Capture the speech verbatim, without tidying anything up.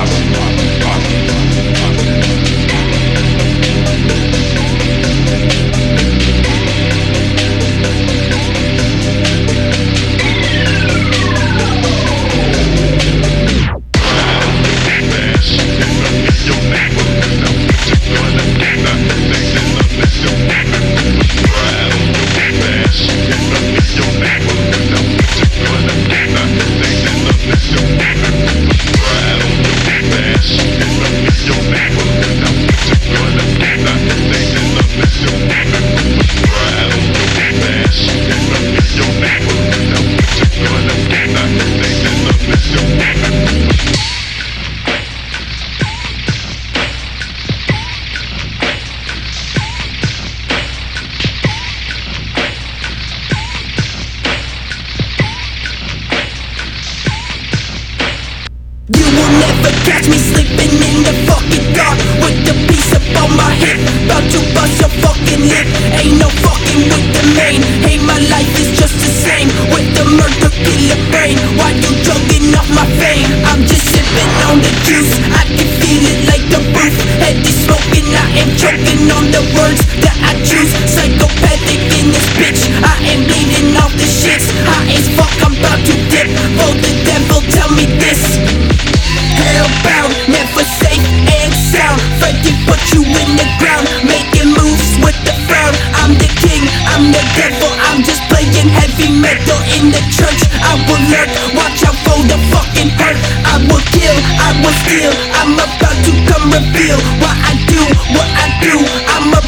You will never catch me sleeping in the fucking dark with the piece up on my hip, about to bust your fucking lip. Ain't no fucking with the main. Hey, my life is just the same with the murder killer brain. Why you jogging off my fame? I'm just sipping on the juice. I can feel it like the roof. Head is smoking, I am choking on the words that I choose. Psychopathic in this bitch, I am bleeding off the shits. High as fuck, I'm about to dip. For the devil, tell me this. Hellbound, never safe and sound. Freddy put you in the ground, making moves with the frown. I'm the king, I'm the devil, I'm just playing heavy metal in the church. I will lurk, watch out for the fucking hurt. I will kill, I will steal, I'm about to come reveal what I do, what I do. I'm a